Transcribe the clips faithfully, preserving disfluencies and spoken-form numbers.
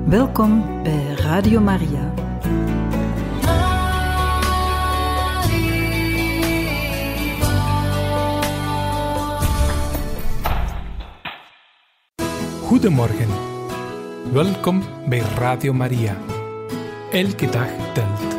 Welkom bij Radio Maria. Goedemorgen. Welkom bij Radio Maria. Elke dag telt.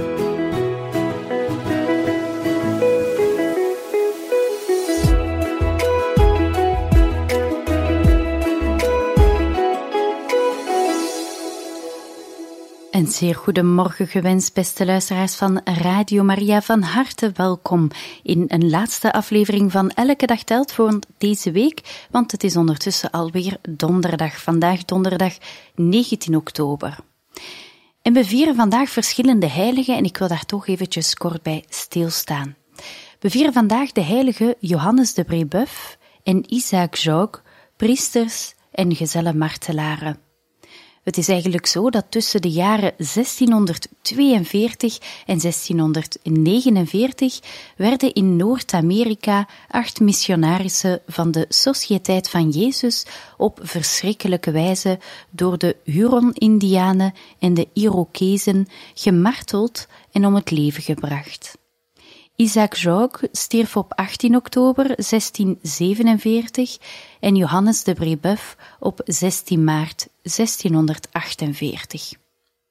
Een zeer goedemorgen gewenst, beste luisteraars van Radio Maria. Van harte welkom in een laatste aflevering van Elke Dag Telt voor deze week, want het is ondertussen alweer donderdag. Vandaag donderdag negentien oktober. En we vieren vandaag verschillende heiligen en ik wil daar toch eventjes kort bij stilstaan. We vieren vandaag de heilige Johannes de Brebeuf en Isaac Jogues, priesters en gezellen martelaren. Het is eigenlijk zo dat tussen de jaren zestienhonderdtweeënveertig en zestienhonderdnegenenveertig werden in Noord-Amerika acht missionarissen van de Sociëteit van Jezus op verschrikkelijke wijze door de Huron-Indianen en de Irokezen gemarteld en om het leven gebracht. Isaac Jogues stierf op achttien oktober zestienzevenenveertig en Johannes de Brebeuf op zestien maart zestienhonderdachtenveertig.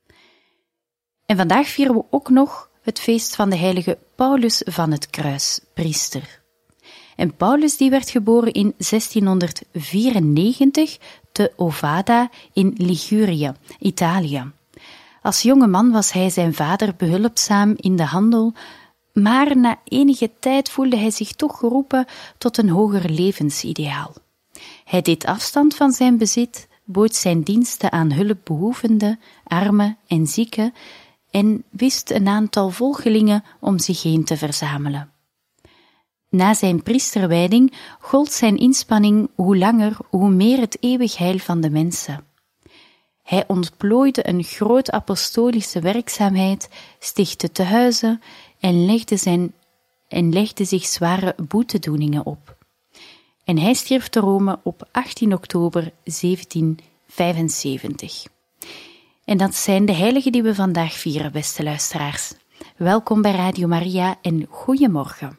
En vandaag vieren we ook nog het feest van de heilige Paulus van het Kruis, priester. En Paulus die werd geboren in zestienhonderdvierennegentig te Ovada in Ligurië, Italië. Als jonge man was hij zijn vader behulpzaam in de handel, maar na enige tijd voelde hij zich toch geroepen tot een hoger levensideaal. Hij deed afstand van zijn bezit, bood zijn diensten aan hulpbehoevenden, armen en zieken en wist een aantal volgelingen om zich heen te verzamelen. Na zijn priesterwijding gold zijn inspanning hoe langer, hoe meer het eeuwig heil van de mensen. Hij ontplooide een groot apostolische werkzaamheid, stichtte tehuizen en legde, zijn, en legde zich zware boetedoeningen op. En hij stierf te Rome op achttien oktober zeventienvijfenzeventig. En dat zijn de heiligen die we vandaag vieren, beste luisteraars. Welkom bij Radio Maria en goeiemorgen.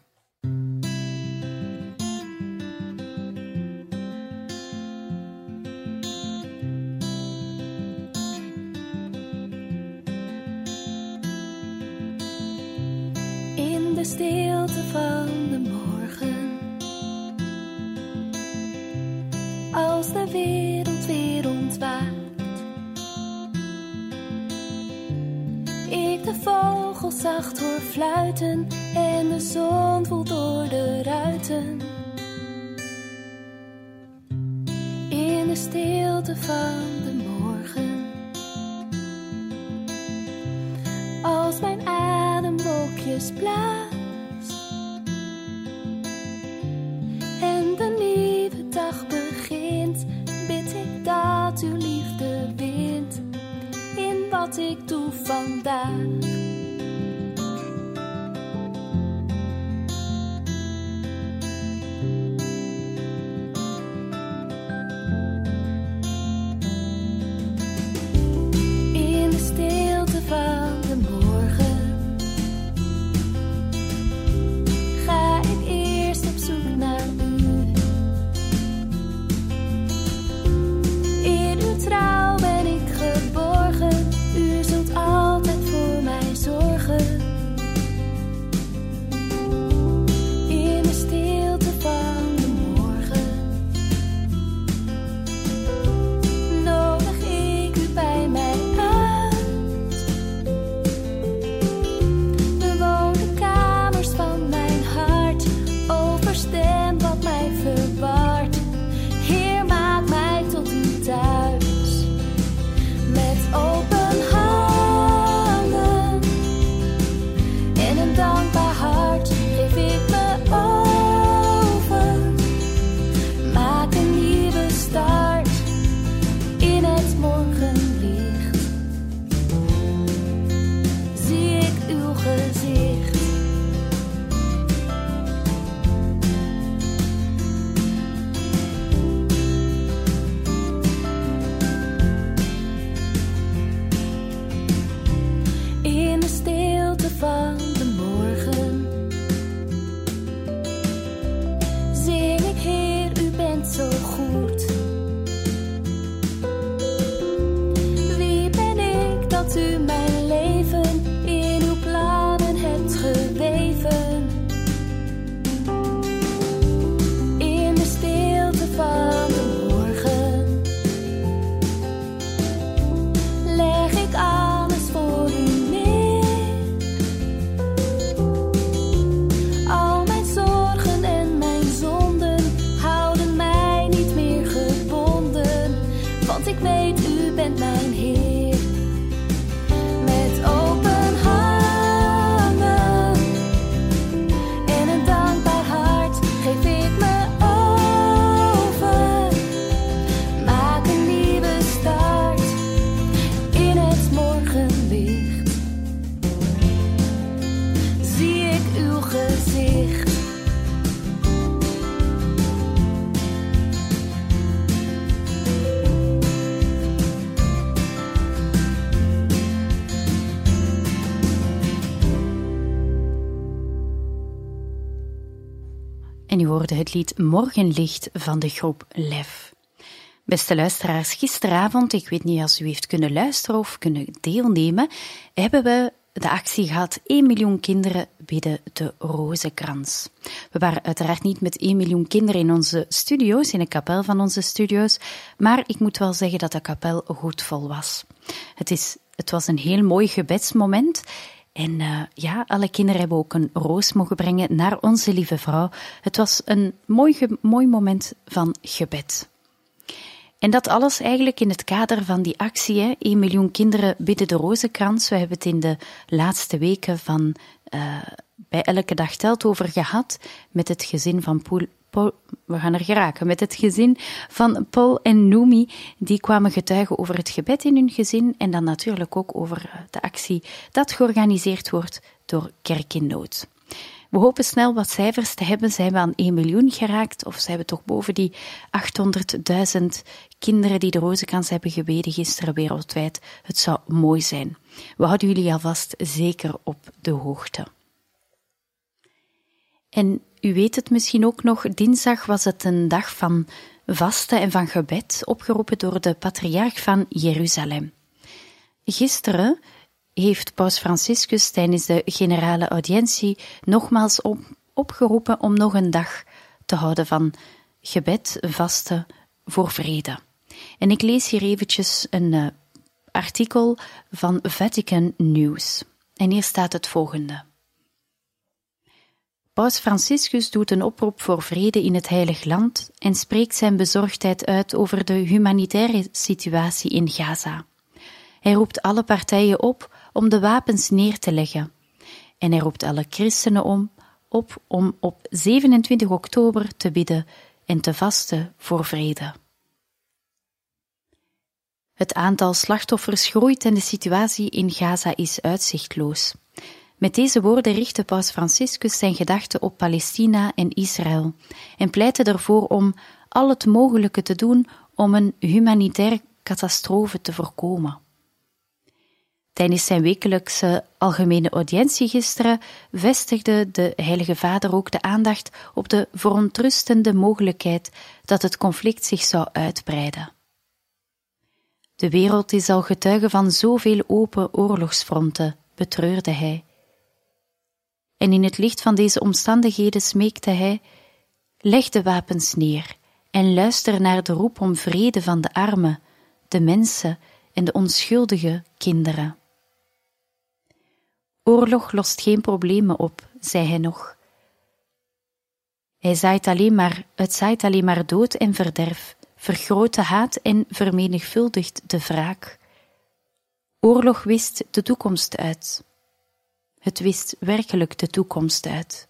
In de stilte van de morgen, als de wereld weer ontwaakt, ik de vogels zacht hoor fluiten en de zon voelt door de ruiten. In de stilte van de morgen, als mijn ademwolkjes blaast en de nieuwe dag begint, bid ik dat uw liefde wint in wat ik doe vandaag. In de stilte van de morgen ga ik eerst op zoek naar u. In uw trouw ben ik geborgen, u zult altijd voor mij zo goed. Wie ben ik dat u mijn leven in uw plannen hebt geweven? In de stilte van de morgen leg ik alles voor u neer. Al mijn zorgen en mijn zonden houden mij niet meer gebonden, want ik weet u bent mijn Heer. Met open handen en een dankbaar hart geef ik me over. Maak een nieuwe start in het morgenlicht. Zie ik uw gezicht. En u hoorde het lied Morgenlicht van de groep Lef. Beste luisteraars, gisteravond, ik weet niet als u heeft kunnen luisteren of kunnen deelnemen, hebben we de actie gehad één miljoen kinderen bidden de rozenkrans. We waren uiteraard niet met één miljoen kinderen in onze studio's, in de kapel van onze studio's, maar ik moet wel zeggen dat de kapel goed vol was. Het, is, het was een heel mooi gebedsmoment. En uh, ja, alle kinderen hebben ook een roos mogen brengen naar onze lieve vrouw. Het was een mooi, ge- mooi moment van gebed. En dat alles eigenlijk in het kader van die actie, hè? één miljoen kinderen bidden de rozenkrans. We hebben het in de laatste weken van uh, bij Elke Dag Telt over gehad met het gezin van Paul. Paul, we gaan er geraken, met het gezin van Paul en Noemi. Die kwamen getuigen over het gebed in hun gezin en dan natuurlijk ook over de actie dat georganiseerd wordt door Kerk in Nood. We hopen snel wat cijfers te hebben. Zijn we aan één miljoen geraakt of zijn we toch boven die achthonderdduizend kinderen die de rozenkrans hebben gebeden gisteren wereldwijd? Het zou mooi zijn. We houden jullie alvast zeker op de hoogte. En u weet het misschien ook nog, dinsdag was het een dag van vasten en van gebed, opgeroepen door de patriarch van Jeruzalem. Gisteren heeft paus Franciscus tijdens de generale audiëntie nogmaals op, opgeroepen om nog een dag te houden van gebed, vasten voor vrede. En ik lees hier eventjes een uh, artikel van Vatican News. En hier staat het volgende. Paus Franciscus doet een oproep voor vrede in het Heilig Land en spreekt zijn bezorgdheid uit over de humanitaire situatie in Gaza. Hij roept alle partijen op om de wapens neer te leggen. En hij roept alle christenen om, op om op zevenentwintig oktober te bidden en te vasten voor vrede. Het aantal slachtoffers groeit en de situatie in Gaza is uitzichtloos. Met deze woorden richtte paus Franciscus zijn gedachten op Palestina en Israël en pleitte ervoor om al het mogelijke te doen om een humanitaire catastrofe te voorkomen. Tijdens zijn wekelijkse algemene audiëntie gisteren vestigde de Heilige Vader ook de aandacht op de verontrustende mogelijkheid dat het conflict zich zou uitbreiden. De wereld is al getuige van zoveel open oorlogsfronten, betreurde hij. En in het licht van deze omstandigheden smeekte hij: leg de wapens neer en luister naar de roep om vrede van de armen, de mensen en de onschuldige kinderen. Oorlog lost geen problemen op, zei hij nog. Hij zaait alleen maar, het zaait alleen maar dood en verderf, vergroot de haat en vermenigvuldigt de wraak. Oorlog wist de toekomst uit. Het wist werkelijk de toekomst uit.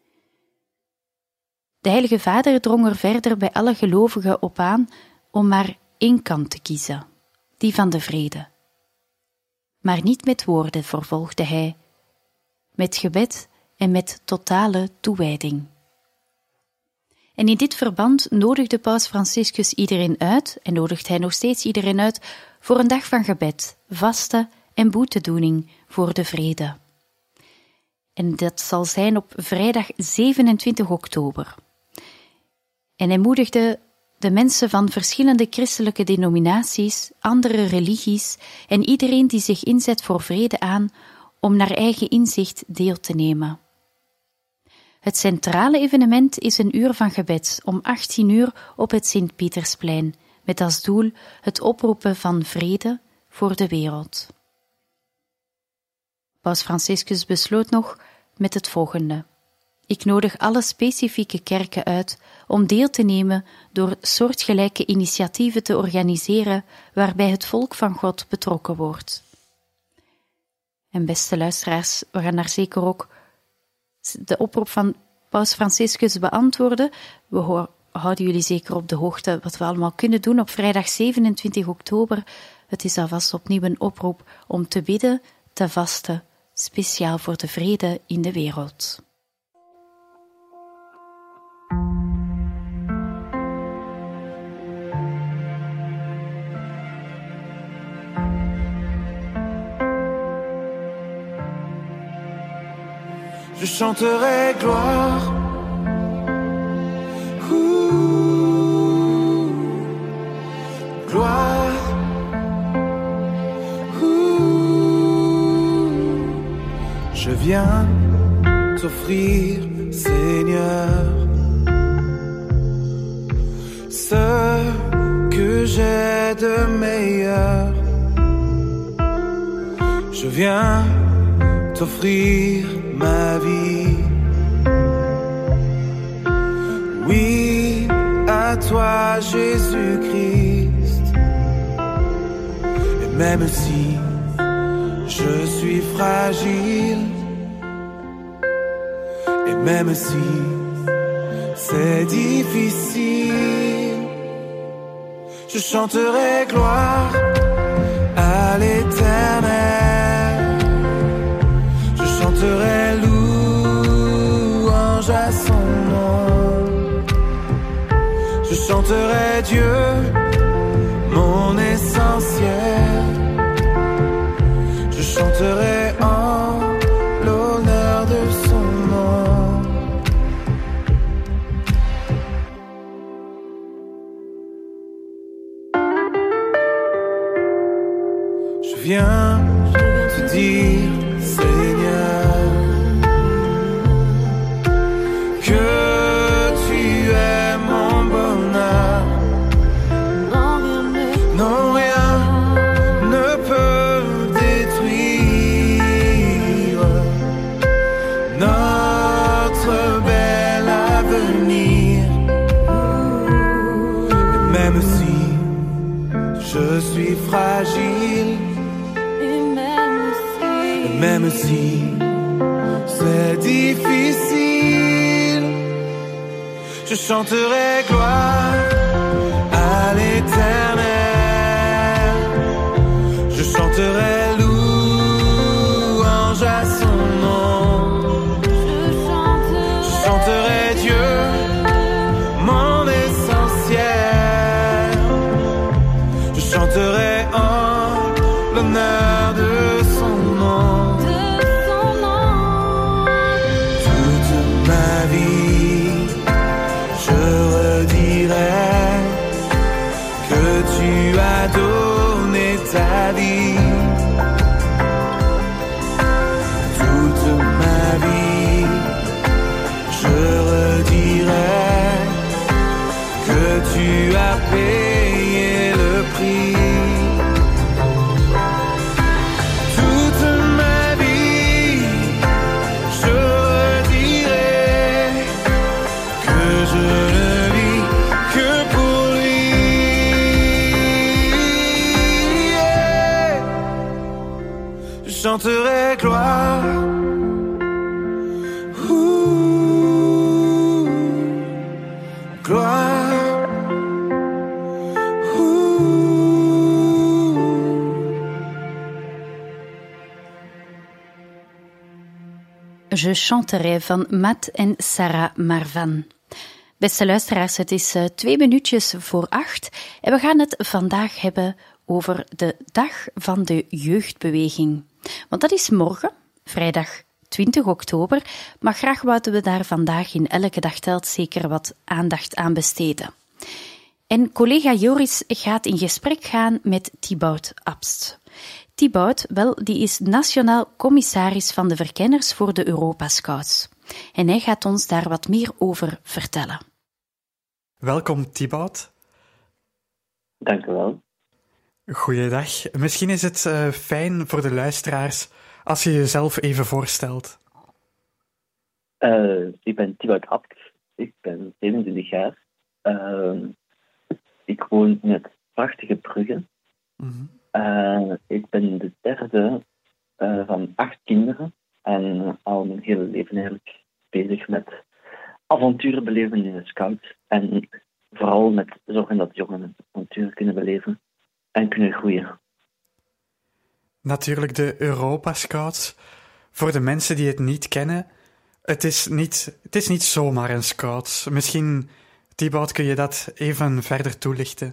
De Heilige Vader drong er verder bij alle gelovigen op aan om maar één kant te kiezen, die van de vrede. Maar niet met woorden, vervolgde hij, met gebed en met totale toewijding. En in dit verband nodigde paus Franciscus iedereen uit, en nodigt hij nog steeds iedereen uit, voor een dag van gebed, vasten en boetedoening voor de vrede. En dat zal zijn op vrijdag zevenentwintig oktober. En hij moedigde de mensen van verschillende christelijke denominaties, andere religies en iedereen die zich inzet voor vrede aan om naar eigen inzicht deel te nemen. Het centrale evenement is een uur van gebed om achttien uur op het Sint-Pietersplein, met als doel het oproepen van vrede voor de wereld. Paus Franciscus besloot nog met het volgende: ik nodig alle specifieke kerken uit om deel te nemen door soortgelijke initiatieven te organiseren waarbij het volk van God betrokken wordt. En beste luisteraars, we gaan daar zeker ook de oproep van Paus Franciscus beantwoorden. We hoor, houden jullie zeker op de hoogte wat we allemaal kunnen doen op vrijdag zevenentwintig oktober. Het is alvast opnieuw een oproep om te bidden, te vasten, speciaal voor de vrede in de wereld. Je chanterai gloire, ouh, gloire, ouh. Je viens t'offrir, Seigneur, ce que j'ai de meilleur. Je viens t'offrir ma vie. Oui, à toi Jésus-Christ. Et même si je suis fragile, et même si c'est difficile, je chanterai gloire à l'Éternel. Je chanterai louange à son nom. Je chanterai Dieu, mon essentiel. Je chanterai en l'honneur de son nom. Je viens te dire, Seigneur, que tu es mon bonheur. Non, rien ne peut détruire notre bel avenir. Et même si je suis fragile, même si c'est difficile, je chanterai gloire à l'Éternel. Je chanterai louange à son nom. Je chanterai Dieu, mon essentiel. Je chanterai en l'honneur de son nom. Donner ta vie, toute ma vie, je redirai que tu as payé le prix. Toute ma vie, je redirai que je ne vis que pour lui. Je chanterai gloire, ouh, gloire, ouh. Je chanterai van Matt en Sarah Marvan. Beste luisteraars, het is uh, twee minuutjes voor acht en we gaan het vandaag hebben over de Dag van de Jeugdbeweging. Want dat is morgen, vrijdag twintig oktober, maar graag wouden we daar vandaag in Elke Dag Telt zeker wat aandacht aan besteden. En collega Joris gaat in gesprek gaan met Thibaut Abst. Thibaut, wel, die is nationaal commissaris van de verkenners voor de Europa Scouts. En hij gaat ons daar wat meer over vertellen. Welkom, Thibaut. Dank u wel. Goeiedag. Misschien is het uh, fijn voor de luisteraars als je jezelf even voorstelt. Uh, ik ben Thibaut Abst. Ik ben zevenentwintig jaar. Uh, ik woon in het prachtige Brugge. Mm-hmm. Uh, ik ben de derde uh, van acht kinderen en uh, al mijn hele leven eigenlijk bezig met avonturen beleven in de Scouts en vooral met zorgen dat jongeren avonturen kunnen beleven en kunnen groeien. Natuurlijk de Europa Scouts. Voor de mensen die het niet kennen, het is niet, het is niet zomaar een scout. Misschien, Thibaut, kun je dat even verder toelichten?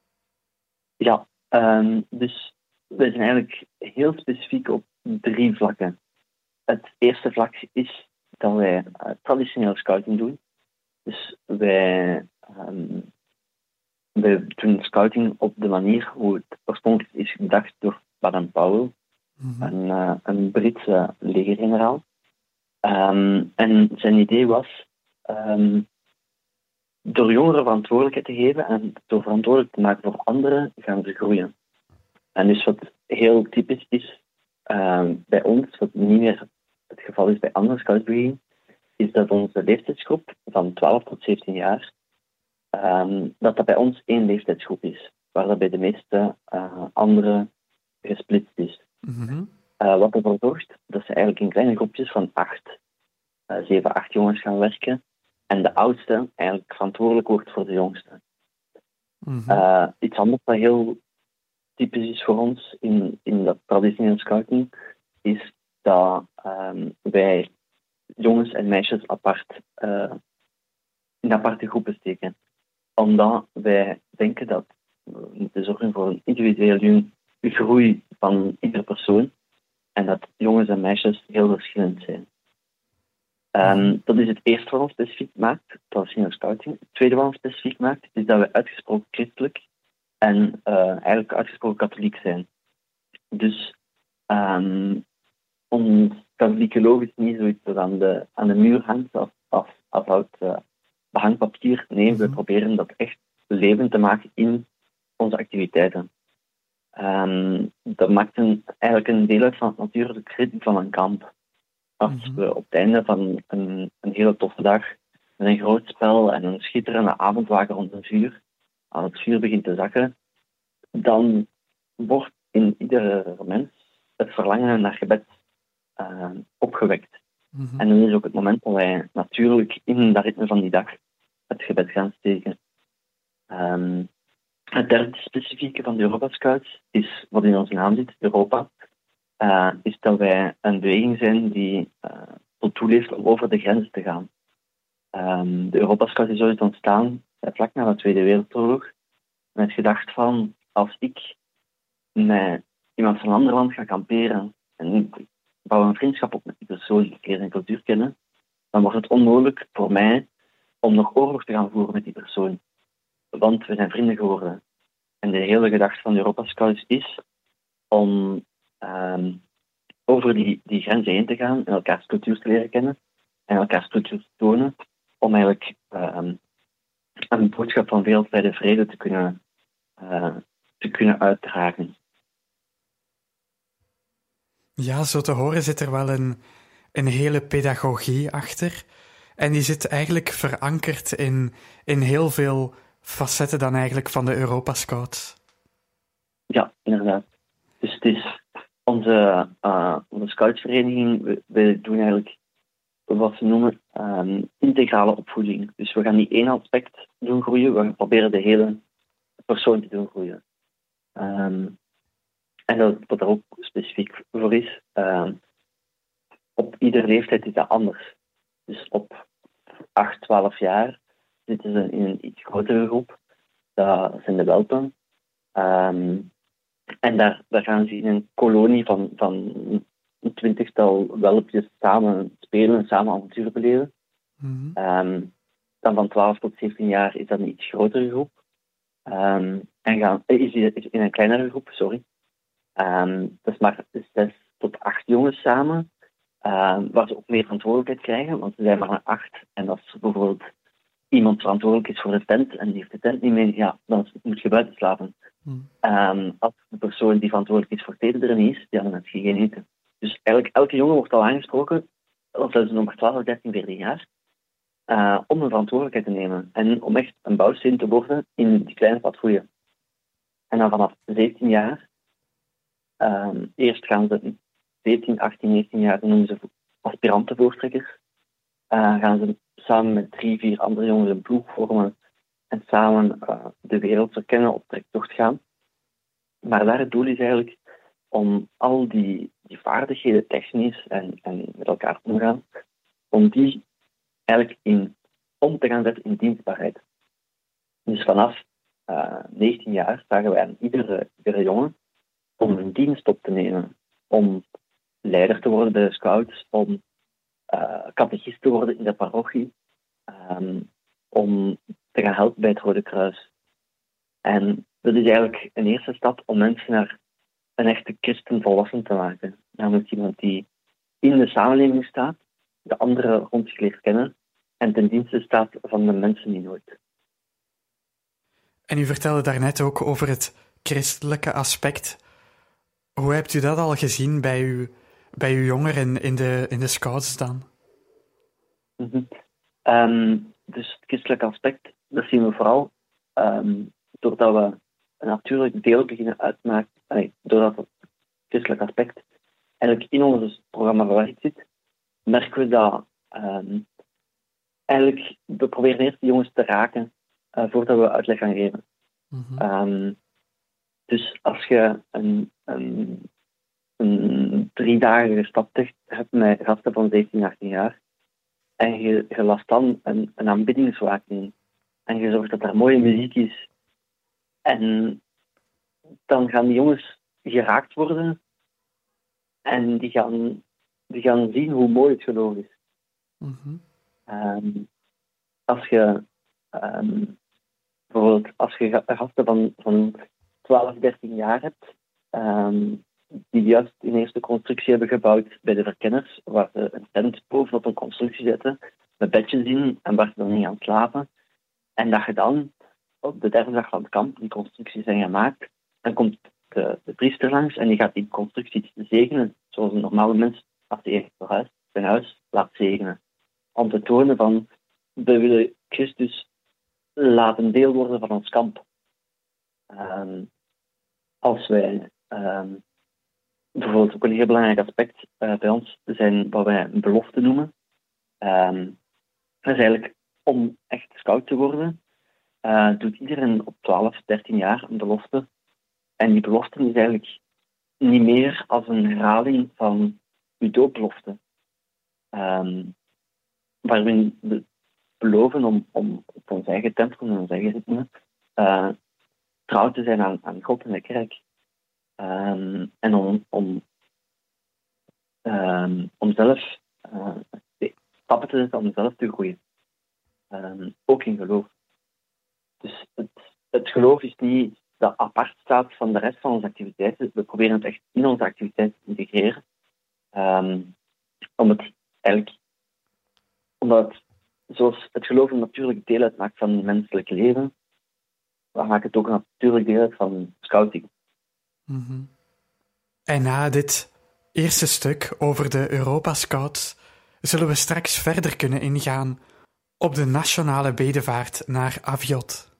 Ja. Um, dus wij zijn eigenlijk heel specifiek op drie vlakken. Het eerste vlak is dat wij uh, traditioneel scouting doen. Dus wij, um, wij doen scouting op de manier hoe het oorspronkelijk is gedacht door Baden-Powell, mm-hmm. een, uh, een Britse legergeneraal. Um, en zijn idee was um, door jongeren verantwoordelijkheid te geven en door verantwoordelijk te maken voor anderen, gaan ze groeien. En dus wat heel typisch is uh, bij ons, wat niet meer het geval is bij andere scoutsbewegingen, is dat onze leeftijdsgroep van twaalf tot zeventien jaar, um, dat dat bij ons één leeftijdsgroep is, waar dat bij de meeste uh, andere gesplitst is. Mm-hmm. Uh, wat ervoor zorgt dat ze eigenlijk in kleine groepjes van acht, uh, zeven, acht jongens gaan werken. En de oudste eigenlijk verantwoordelijk wordt voor de jongste. Mm-hmm. Uh, iets anders dat heel typisch is voor ons in, in dat traditionele scouting, is dat um, wij jongens en meisjes apart uh, in aparte groepen steken. Omdat wij denken dat we moeten zorgen voor een individuele groei van iedere persoon. En dat jongens en meisjes heel verschillend zijn. Um, dat is het eerste wat ons specifiek maakt, traditioneel scouting. Het tweede wat ons specifiek maakt, is dat we uitgesproken christelijk en uh, eigenlijk uitgesproken katholiek zijn. Dus um, ons katholieke geloof is niet zoiets dat aan de, aan de muur hangt of, of, of uit uh, behangpapier. Nee, we proberen dat echt levend te maken in onze activiteiten. Um, dat maakt een, eigenlijk een deel uit van het natuurlijke ritme van een kamp. Als mm-hmm. we op het einde van een, een hele toffe dag met een groot spel en een schitterende avondwaken rond een vuur, als het vuur begint te zakken, dan wordt in iedere mens het verlangen naar gebed uh, opgewekt. Mm-hmm. En dan is ook het moment dat wij natuurlijk in dat ritme van die dag het gebed gaan steken. Um, het derde specifieke van de Europa Scouts is, wat in onze naam zit, Europa. Uh, is dat wij een beweging zijn die uh, tot doel heeft om over de grenzen te gaan. Um, de Europa Scout is ooit ontstaan uh, vlak na de Tweede Wereldoorlog met gedacht van, als ik met iemand van een ander land ga kamperen en ik bouw een vriendschap op met die persoon, ik leer zijn cultuur kennen, dan wordt het onmogelijk voor mij om nog oorlog te gaan voeren met die persoon. Want we zijn vrienden geworden. En de hele gedachte van de Europa Scouts is om Um, over die, die grenzen heen te gaan en elkaars cultuur te leren kennen en elkaars cultuur te tonen, om eigenlijk um, een boodschap van wereldwijde vrede te kunnen, uh, te kunnen uitdragen. Ja, zo te horen zit er wel een, een hele pedagogie achter. En die zit eigenlijk verankerd in, in heel veel facetten dan eigenlijk van de Europa Scouts. Ja, inderdaad. Dus het is onze, uh, onze scoutsvereniging, we, we doen eigenlijk wat ze noemen um, integrale opvoeding. Dus we gaan niet één aspect doen groeien, we proberen de hele persoon te doen groeien. Um, en dat, wat er ook specifiek voor is, um, op iedere leeftijd is dat anders. Dus op acht, twaalf jaar zitten ze in een iets grotere groep. Dat zijn de welpen. Um, en daar, daar gaan ze in een kolonie van, van een twintigtal welpjes samen spelen en samen avonturen beleven. Mm-hmm. Um, dan van twaalf tot zeventien jaar is dat een iets grotere groep. Um, en gaan, is, is in een kleinere groep, sorry. Um, dat is maar zes tot acht jongens samen, um, waar ze ook meer verantwoordelijkheid krijgen, want ze zijn maar acht. En als bijvoorbeeld iemand verantwoordelijk is voor de tent en die heeft de tent niet mee, ja, dan moet je buiten slapen. Hmm. Um, als de persoon die verantwoordelijk is voor het eten er niet is, ja, dan heb je geen eten. Dus eigenlijk elke jongen wordt al aangesproken, of dat is nog maar twaalf, dertien, veertien jaar, uh, om een verantwoordelijkheid te nemen en om echt een bouwsteen te worden in die kleine patrouille. En dan vanaf zeventien jaar, um, eerst gaan ze zeventien, achttien, negentien jaar, noemen ze aspirantenvoortrekkers, uh, gaan ze samen met drie, vier andere jongens een ploeg vormen en samen uh, de wereld verkennen, op trektocht gaan. Maar daar het doel is eigenlijk om al die, die vaardigheden technisch en, en met elkaar omgaan, om die eigenlijk in, om te gaan zetten in dienstbaarheid. Dus vanaf uh, negentien jaar vragen wij aan iedere, iedere jongen om een dienst op te nemen, om leider te worden bij de scouts, om uh, catechist te worden in de parochie, um, om te gaan helpen bij het Rode Kruis. En dat is eigenlijk een eerste stap om mensen naar een echte christen volwassen te maken. Namelijk iemand die in de samenleving staat, de anderen rond zich leert kennen en ten dienste staat van de mensen die nooit. En u vertelde daarnet ook over het christelijke aspect. Hoe hebt u dat al gezien bij uw, bij uw jongeren in de, in de scouts dan? Mm-hmm. Um, dus het christelijke aspect, dat zien we vooral um, doordat we een natuurlijk deel beginnen uitmaken, allee, doordat het christelijk aspect eigenlijk in ons programma verwerkt zit, merken we dat um, eigenlijk, we proberen eerst de jongens te raken uh, voordat we uitleg gaan geven. Mm-hmm. Um, dus als je een, een, een drie dagen staptocht hebt met gasten van zeventien, achttien jaar en je, je last dan een, een aanbiddingswaak in en je zorgt dat er mooie muziek is en dan gaan die jongens geraakt worden en die gaan, die gaan zien hoe mooi het geloof is. Mm-hmm. Um, als je um, bijvoorbeeld als je gasten van, van twaalf, dertien jaar hebt, um, die juist in eerste constructie hebben gebouwd bij de verkenners, waar ze een tent bovenop een constructie zetten, met bedjes in en waar ze dan niet gaan slapen. En dat je dan op de derde dag van het kamp die constructies zijn gemaakt, dan komt de, de priester langs en die gaat die constructies zegenen, zoals een normale mens als hij eerst naar huis, zijn huis laat zegenen. Om te tonen van, we willen Christus laten deel worden van ons kamp. Um, als wij, um, bijvoorbeeld ook een heel belangrijk aspect uh, bij ons, zijn wat wij een belofte noemen. Um, dat is eigenlijk om echt scout te worden, uh, doet iedereen op twaalf, dertien jaar een belofte. En die belofte is eigenlijk niet meer als een herhaling van uw doopbelofte. Um, waarin we beloven om, om op ons eigen tempel en ons eigen ritme uh, trouw te zijn aan, aan God en de kerk. Um, en om, om, um, om zelf uh, stappen te zetten om zelf te groeien. Um, ook in geloof. Dus het, het geloof is niet dat apart staat van de rest van onze activiteiten. We proberen het echt in onze activiteiten te integreren. Um, om het eigenlijk omdat het, zoals het geloof een natuurlijk deel uitmaakt van het menselijk leven, dan maakt het ook een natuurlijk deel uit van scouting. Mm-hmm. En na dit eerste stuk over de Europa Scouts zullen we straks verder kunnen ingaan op de nationale bedevaart naar Aviot.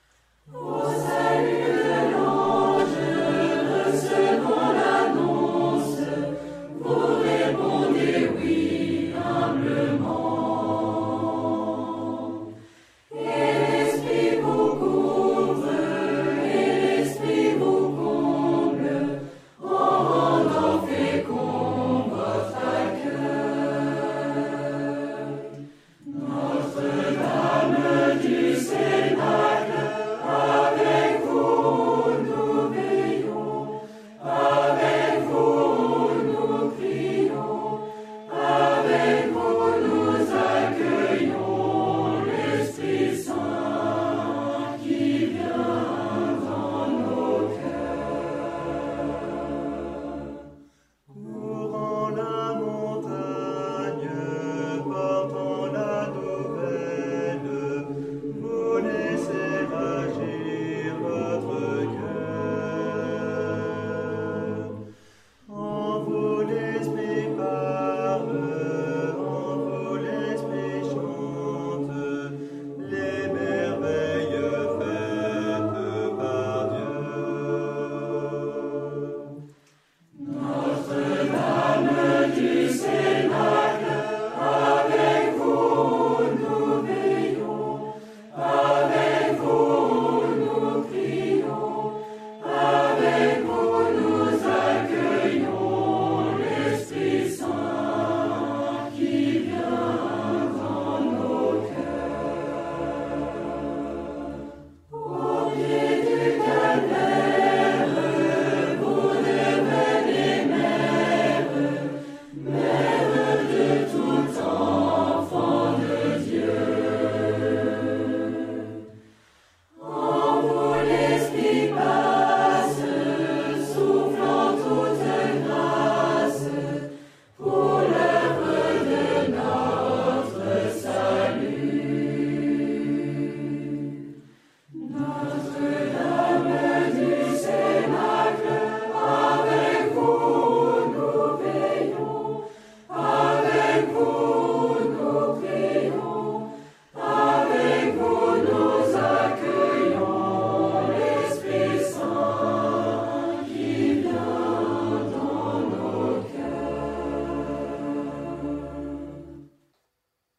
Au salut de l'ange, recevons l'annonce.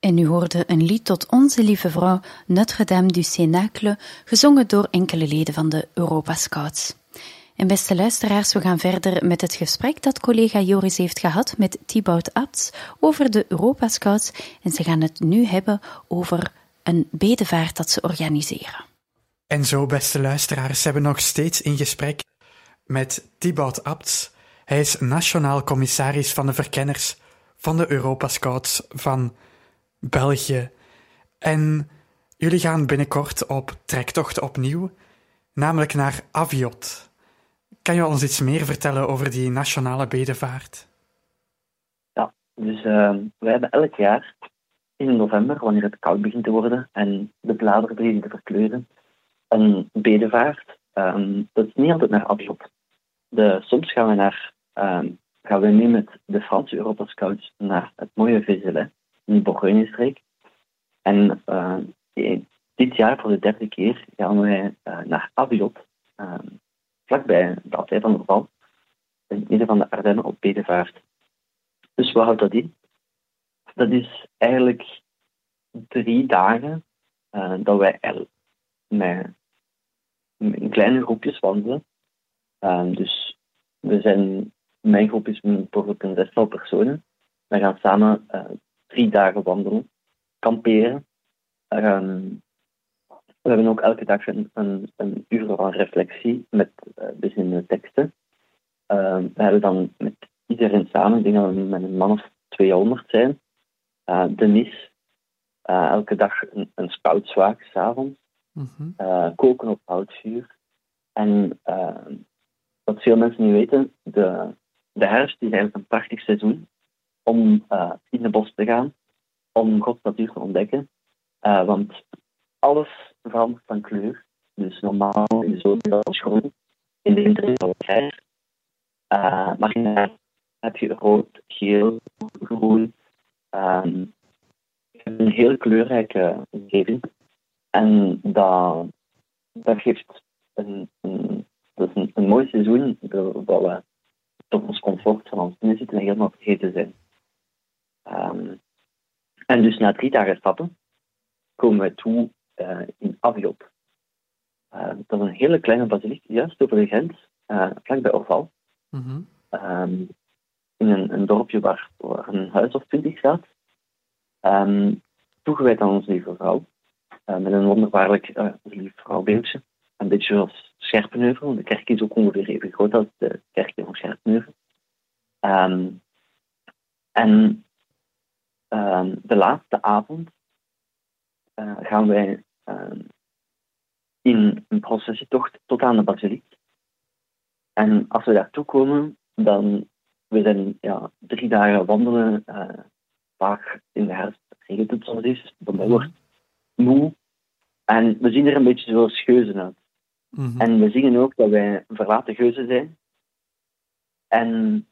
En u hoorde een lied tot Onze Lieve Vrouw, Notre-Dame du Cénacle, gezongen door enkele leden van de Europa Scouts. En beste luisteraars, we gaan verder met het gesprek dat collega Joris heeft gehad met Thibaut Abts over de Europa Scouts. En ze gaan het nu hebben over een bedevaart dat ze organiseren. En zo, beste luisteraars, ze hebben nog steeds in gesprek met Thibaut Abts. Hij is nationaal commissaris van de verkenners van de Europa Scouts van België. En jullie gaan binnenkort op trektocht opnieuw, namelijk naar Aviot. Kan je ons iets meer vertellen over die nationale bedevaart? Ja, dus uh, wij hebben elk jaar in november, wanneer het koud begint te worden en de bladeren beginnen te verkleuren, een bedevaart. Um, dat is niet altijd naar Aviot. De, soms gaan we, naar, um, gaan we nu met de Franse Europa Scouts naar het mooie Vézelay, in de Bourgogne-streek. En uh, dit jaar, voor de derde keer, gaan wij uh, naar Aviot, uh, vlakbij de abdij van Orval, in het midden van de Ardennen op bedevaart. Dus wat houdt dat in? Dat is eigenlijk drie dagen uh, dat wij met, met kleine groepjes wandelen. Uh, dus we zijn, mijn groep is bijvoorbeeld een zestal personen. We gaan samen uh, drie dagen wandelen, kamperen. Um, we hebben ook elke dag een, een, een uur van reflectie met uh, bezinnende teksten. Uh, we hebben dan met iedereen samen, ik denk dat we met een man of tweehonderd zijn, uh, de mis, uh, elke dag een, een scoutswaak, 's avonds, mm-hmm. uh, koken op houtvuur. En uh, wat veel mensen niet weten, de, de herfst is eigenlijk een prachtig seizoen om uh, in de bos te gaan, om Gods natuur te ontdekken. Uh, want alles verandert van kleur. Dus normaal in de zomer is het groen, in de winter is het grijs. Uh, maar in de herfst heb je rood, geel, groen. Um, een heel kleurrijke omgeving. En dat, dat geeft een, een, dat is een, een mooi seizoen waar we tot ons comfort van ons binnen zitten en helemaal vergeten zijn. Um, en dus na drie dagen stappen komen we toe uh, in Aviot. Uh, dat is een hele kleine basiliek, juist over de grens, uh, vlakbij Orval. Mm-hmm. Um, in een, een dorpje waar, waar een huis of twintig staat. Um, toegewijd aan onze lieve vrouw. Uh, met een wonderbaarlijk uh, lieve vrouwbeeldje. Een beetje zoals Scherpenheuvel, want de kerk is ook ongeveer even groot als de kerk van Scherpenheuvel. Um, en um, de laatste avond uh, gaan wij uh, in een processietocht tot aan de basiliek. En als we daartoe komen, dan we zijn ja, drie dagen wandelen, uh, vaak in de herfst regent het soms eens, dan ben je wordt moe. En we zien er een beetje zoals geuzen uit. Mm-hmm. En we zingen ook dat wij verlaten geuzen zijn. En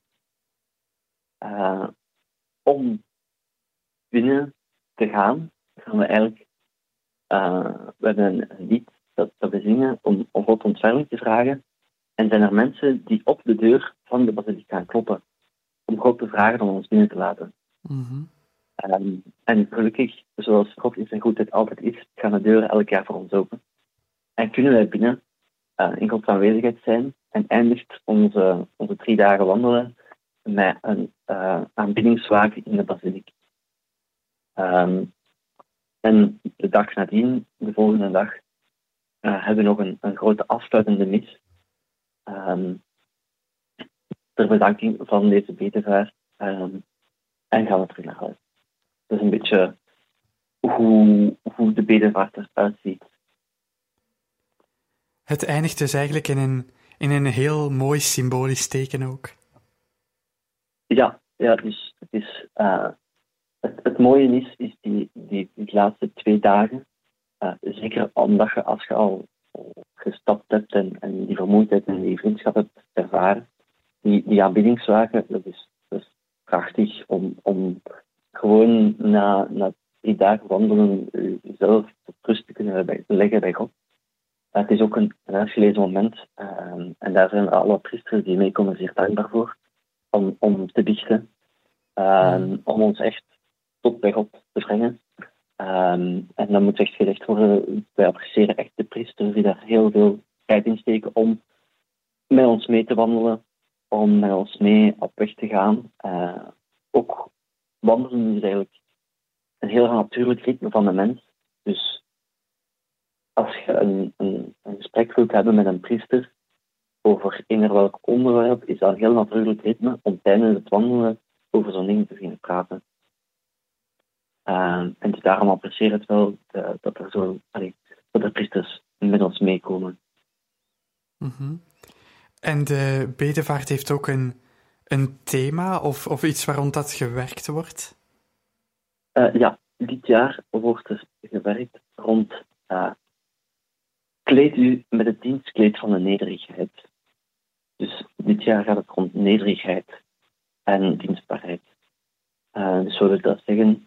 uh, om binnen te gaan, gaan we eigenlijk... Uh, we hebben een, een lied dat, dat we zingen om, om God ontferming te vragen. En zijn er mensen die op de deur van de basiliek gaan kloppen. Om God te vragen om ons binnen te laten. Mm-hmm. Um, en gelukkig, zoals God in zijn goedheid altijd is, gaan de deuren elk jaar voor ons open. En kunnen wij binnen uh, in Gods aanwezigheid zijn. En eindigt onze, onze drie dagen wandelen met een uh, aanbiddingswaak in de basiliek. Um, en de dag nadien, de volgende dag, uh, hebben we nog een, een grote afsluitende mis. Um, ter bedanking van deze bedevaart. Um, en gaan we terug naar huis. Dat is een beetje hoe, hoe de bedevaart eruit ziet. Het eindigt dus eigenlijk in een, in een heel mooi symbolisch teken ook. Ja, ja dus het, is, uh, het, het mooie is, is die, die, die laatste twee dagen, uh, zeker omdat je als je al gestapt hebt en, en die vermoeidheid en die vriendschap hebt ervaren, die, die aanbiddingswagen, dat is, dat is prachtig om, om gewoon na, na drie dagen wandelen jezelf tot rust te kunnen bij, leggen bij God. Uh, het is ook een, een uitgelezen moment uh, en daar zijn alle priesters die meekomen zeer dankbaar voor om, om te biechten. Uh, mm. Om ons echt tot bij God te brengen. Um, en dat moet echt gezegd worden, wij appreciëren echt de priesters die daar heel veel tijd in steken om met ons mee te wandelen, om met ons mee op weg te gaan. Uh, ook wandelen is eigenlijk een heel natuurlijk ritme van de mens. Dus als je een, een, een gesprek wilt hebben met een priester over eender welk onderwerp, is dat een heel natuurlijk ritme om tijdens het wandelen over zo'n ding te beginnen praten. Uh, en dus daarom apprecieer het wel de, dat er zo, allee, dat de priesters met ons meekomen. Mm-hmm. En de bedevaart heeft ook een, een thema of, of iets waar rond dat gewerkt wordt? Uh, ja, dit jaar wordt er gewerkt rond uh, kleed u met het dienstkleed van de nederigheid. Dus dit jaar gaat het rond nederigheid en dienstbaarheid. Uh, dus zou ik dat zeggen?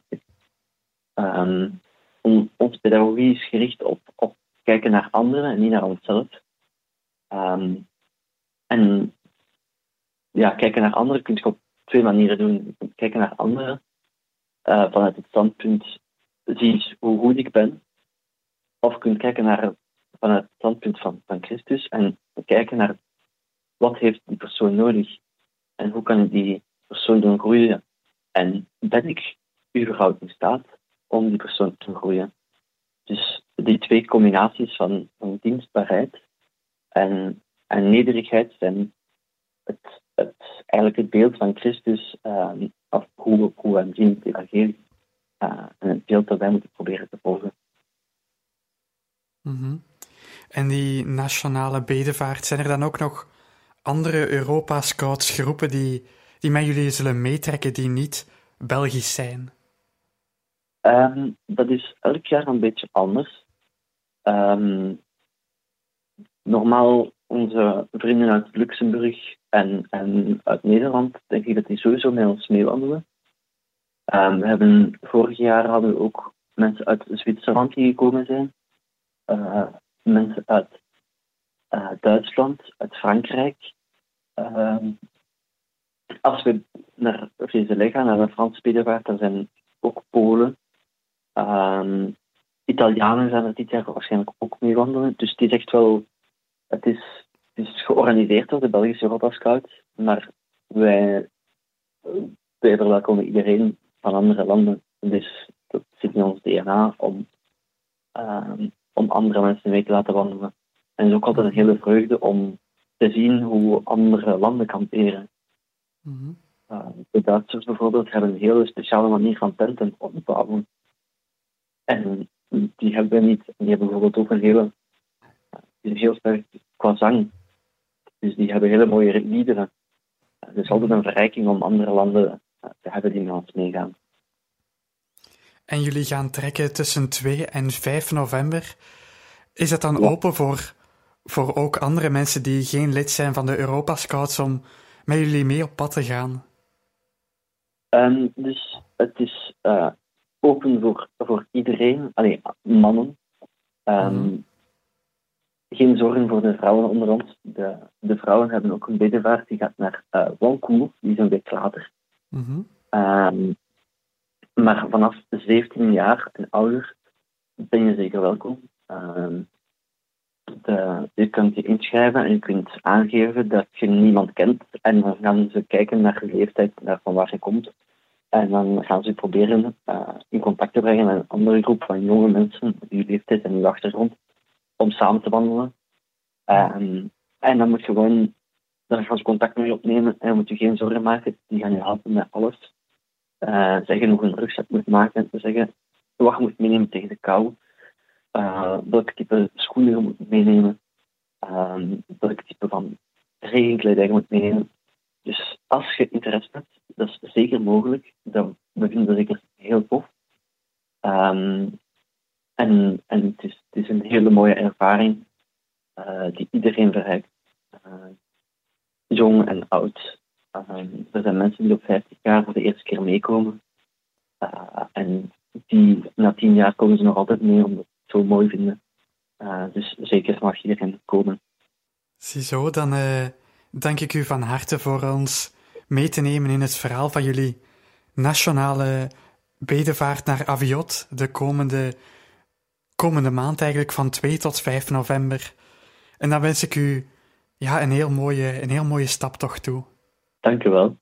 Um, on, onze pedagogie is gericht op, op kijken naar anderen en niet naar onszelf. Um, en ja, kijken naar anderen kun je op twee manieren doen. Je kunt kijken naar anderen uh, vanuit het standpunt, zie eens hoe goed ik ben. Of je kunt kijken naar, vanuit het standpunt van, van Christus en kijken naar wat heeft die persoon nodig en hoe kan ik die persoon doen groeien. En ben ik überhaupt in staat om die persoon te groeien. Dus die twee combinaties van, van dienstbaarheid en, en nederigheid zijn het, het, eigenlijk het beeld van Christus, uh, of hoe, hoe we hem zien in het evangelie, uh, en het beeld dat wij moeten proberen te volgen. Mm-hmm. En die nationale bedevaart, zijn er dan ook nog andere Europa-scouts groepen die, die met jullie zullen meetrekken die niet Belgisch zijn? Um, dat is elk jaar een beetje anders. Um, normaal, onze vrienden uit Luxemburg en, en uit Nederland, denk ik dat die sowieso met ons meewandelen. Um, we hebben, vorig jaar hadden we ook mensen uit Zwitserland die gekomen zijn. Uh, mensen uit uh, Duitsland, uit Frankrijk. Um, als we naar Vézelay gaan, naar de Franse bedevaart, dan zijn ook Polen. Um, Italianen zijn er dit jaar waarschijnlijk ook mee wandelen. Dus het is echt wel... Het is, het is georganiseerd door de Belgische Europa Scouts, maar wij, wij verwelkomen iedereen van andere landen. Dus dat zit in ons D N A om, um, om andere mensen mee te laten wandelen. En het is ook altijd een hele vreugde om te zien hoe andere landen kamperen. Mm-hmm. Uh, de Duitsers bijvoorbeeld hebben een hele speciale manier van tenten opbouwen. En die hebben we niet. Die hebben bijvoorbeeld ook een hele, die heel sterk qua zang. Dus die hebben hele mooie liederen. Het is altijd een verrijking om andere landen te hebben die met ons meegaan. En jullie gaan trekken tussen twee en vijf november. Is dat dan ja. open voor, voor ook andere mensen die geen lid zijn van de Europa Scouts om met jullie mee op pad te gaan? Um, dus het is uh, open voor, voor iedereen, alleen mannen. Um, mm. Geen zorgen voor de vrouwen onder ons. De, de vrouwen hebben ook een bedevaart die gaat naar uh, Walcourt, die is een week later. Mm-hmm. Um, maar vanaf zeventien jaar en ouder ben je zeker welkom. Um, de, je kunt je inschrijven en je kunt aangeven dat je niemand kent. En dan gaan ze kijken naar je leeftijd, naar van waar je komt. En dan gaan ze proberen uh, in contact te brengen met een andere groep van jonge mensen, die leeftijd en die achtergrond, om samen te wandelen. Um, en dan moet je gewoon, dan gaan ze contact met je opnemen en dan moet je geen zorgen maken. Die gaan je helpen met alles. Uh, zeggen hoe je een rugzak moet maken, zeggen wat je moet meenemen tegen de kou. Uh, welke type schoenen je moet meenemen. Um, welke type van regenkledij je moet meenemen. Dus als je interesse hebt, dat is zeker mogelijk. Dat, we vinden dat zeker heel tof. Um, en en het, is, het is een hele mooie ervaring uh, die iedereen verrijkt. Uh, jong en oud. Um, er zijn mensen die op vijftig jaar voor de eerste keer meekomen. Uh, en die na tien jaar komen ze nog altijd mee omdat ze het zo mooi vinden. Uh, dus zeker mag iedereen komen. Ziezo, dan uh, dank ik u van harte voor ons mee te nemen in het verhaal van jullie nationale bedevaart naar Aviot de komende, komende maand eigenlijk van twee tot vijf november. En dan wens ik u ja, een, heel mooie, een heel mooie staptocht toe. Dank u wel.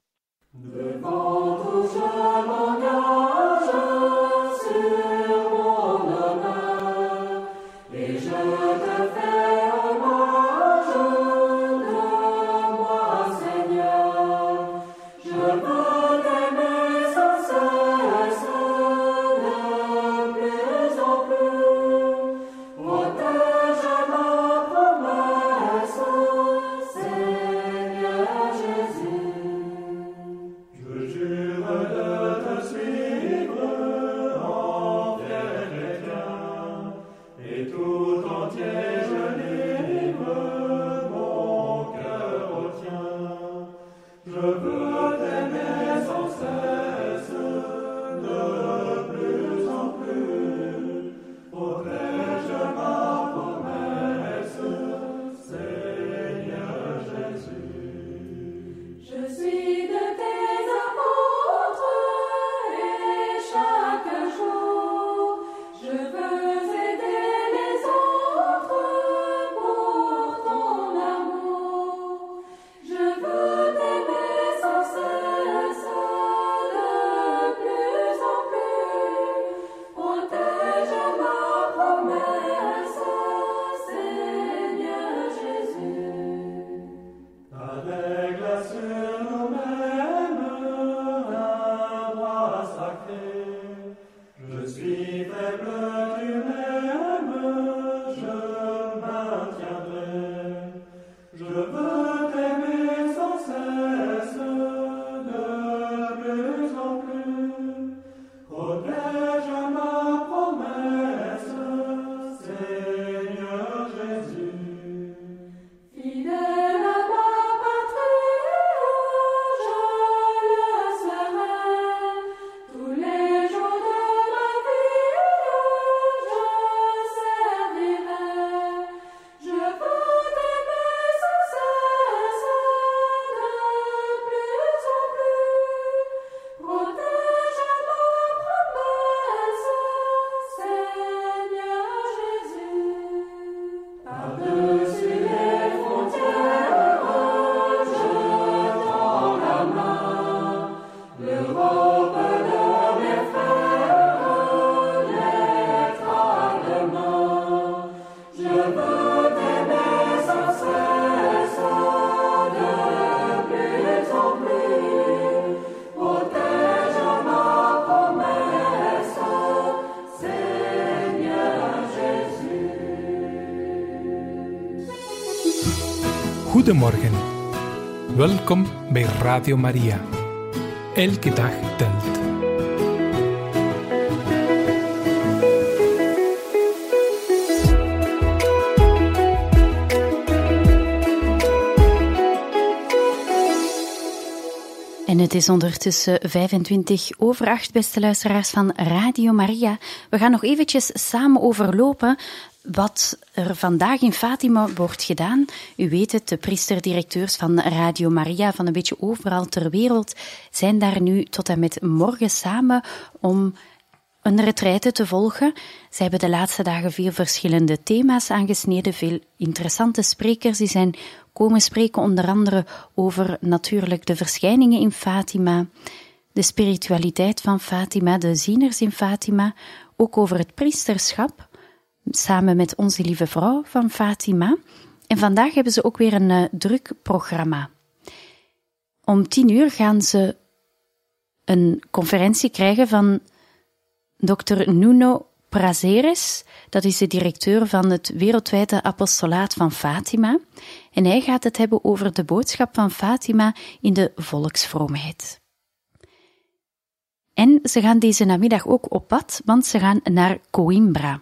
Goedemorgen. Welkom bij Radio Maria. Elke dag telt. En het is ondertussen vijfentwintig over acht, beste luisteraars van Radio Maria. We gaan nog eventjes samen overlopen wat er vandaag in Fatima wordt gedaan. U weet het, de priesterdirecteurs van Radio Maria van een beetje overal ter wereld zijn daar nu tot en met morgen samen om een retraite te volgen. Zij hebben de laatste dagen veel verschillende thema's aangesneden, veel interessante sprekers die zijn komen spreken, onder andere over natuurlijk de verschijningen in Fatima, de spiritualiteit van Fatima, de zieners in Fatima, ook over het priesterschap, samen met Onze Lieve Vrouw van Fatima. En vandaag hebben ze ook weer een uh, druk programma. Om tien uur gaan ze een conferentie krijgen van dokter Nuno Prazeres. Dat is de directeur van het wereldwijde apostolaat van Fatima. En hij gaat het hebben over de boodschap van Fatima in de volksvroomheid. En ze gaan deze namiddag ook op pad, want ze gaan naar Coimbra.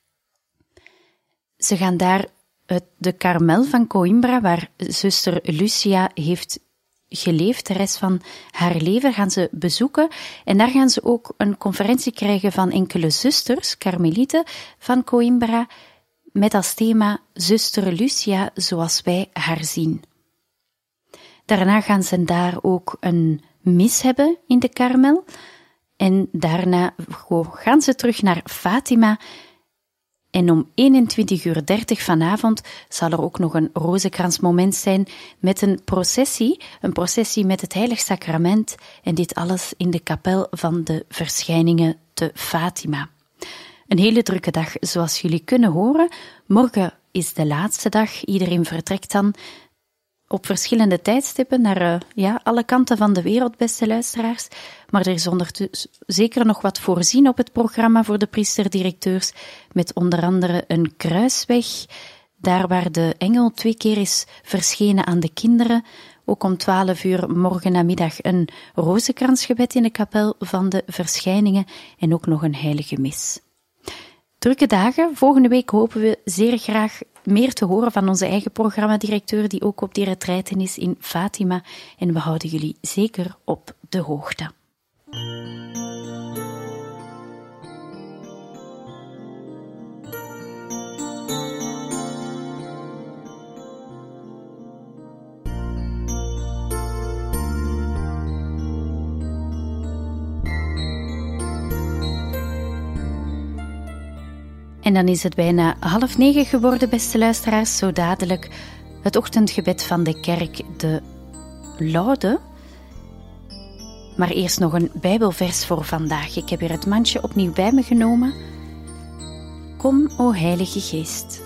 Ze gaan daar het, de Karmel van Coimbra, waar zuster Lucia heeft geleefd, de rest van haar leven, gaan ze bezoeken. En daar gaan ze ook een conferentie krijgen van enkele zusters, karmelieten van Coimbra, met als thema Zuster Lucia zoals wij haar zien. Daarna gaan ze daar ook een mis hebben in de Karmel. En daarna gaan ze terug naar Fatima. En om eenentwintig uur dertig vanavond zal er ook nog een rozenkransmoment zijn met een processie, een processie met het Heilig Sacrament en dit alles in de kapel van de Verschijningen te Fatima. Een hele drukke dag, zoals jullie kunnen horen. Morgen is de laatste dag. Iedereen vertrekt dan op verschillende tijdstippen naar uh, ja, alle kanten van de wereld, beste luisteraars. Maar er is ondertussen zeker nog wat voorzien op het programma voor de priesterdirecteurs, met onder andere een kruisweg, daar waar de engel twee keer is verschenen aan de kinderen. Ook om twaalf uur morgen namiddag een rozenkransgebed in de kapel van de Verschijningen en ook nog een heilige mis. Drukke dagen. Volgende week hopen we zeer graag meer te horen van onze eigen programmadirecteur, die ook op die retraite is in Fatima. En we houden jullie zeker op de hoogte. En dan is het bijna half negen geworden, beste luisteraars. Zo dadelijk het ochtendgebed van de kerk, de Laude. Maar eerst nog een Bijbelvers voor vandaag. Ik heb hier het mandje opnieuw bij me genomen. Kom, o Heilige Geest.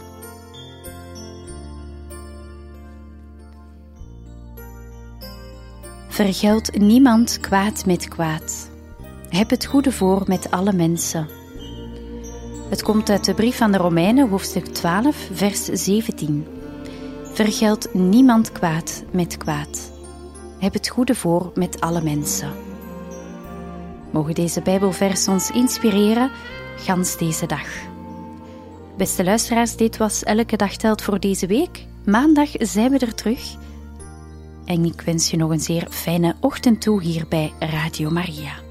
Vergeld niemand kwaad met kwaad. Heb het goede voor met alle mensen. Het komt uit de brief aan de Romeinen, hoofdstuk twaalf, vers zeventien. Vergeld niemand kwaad met kwaad. Heb het goede voor met alle mensen. Mogen deze Bijbelvers ons inspireren, gans deze dag. Beste luisteraars, dit was Elke Dag Telt voor deze week. Maandag zijn we er terug. En ik wens je nog een zeer fijne ochtend toe hier bij Radio Maria.